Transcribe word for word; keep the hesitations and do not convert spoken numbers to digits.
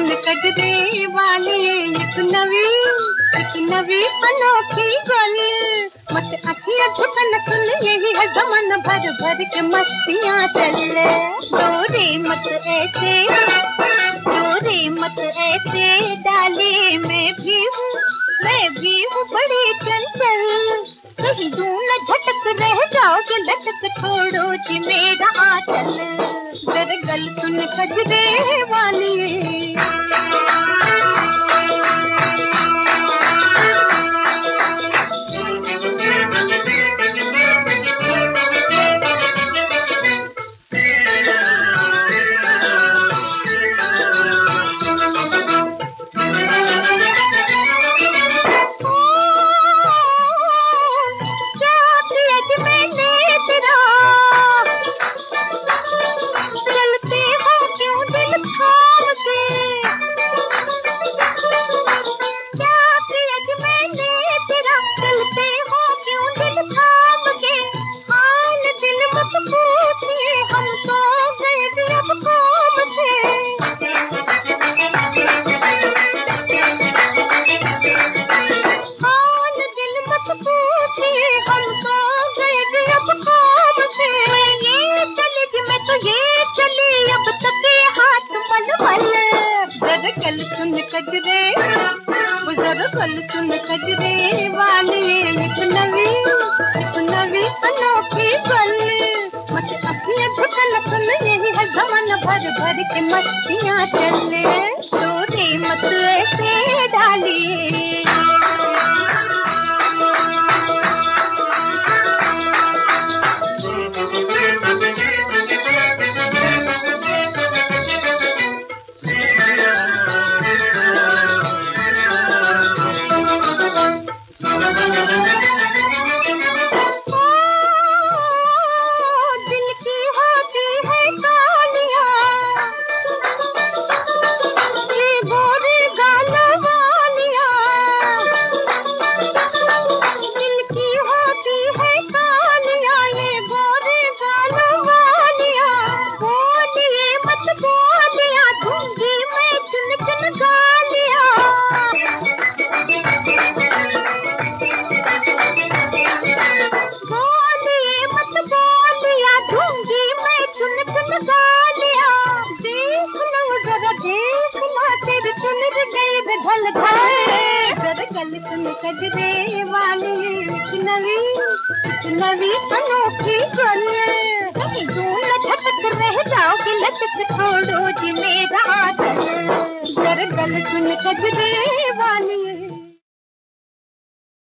सुन कजरे वाली एक नवी एक नवी अनोखी गली। मत अखियां झुकन सुन यही है जमन भर भर के मस्तियां चले। चोरी मत ऐसे चोरी मत ऐसे डाली मैं भी हूँ मैं भी हूँ बड़ी चंचल। कहीं दूं न झटक रह जाओगे लटक छोड़ो जी मेरा आंचल। जरा गल सुन कजरे वाली कल सुन कजरे जरा कल सुन कजरे वाली एक नवी एक नवी अनोखी गली। मत अखियां झुकन सुन यही है जमन भर भर के मस्तियां चले। चोरी मत ऐसे डाली सुन कजरे वाली एक नवी एक नवी अनोखी गली। कहीं दूं न झटक रह जाओगे लटक छोड़ो जी मेरा आंचल। जरा गल सुन कजरे वाली।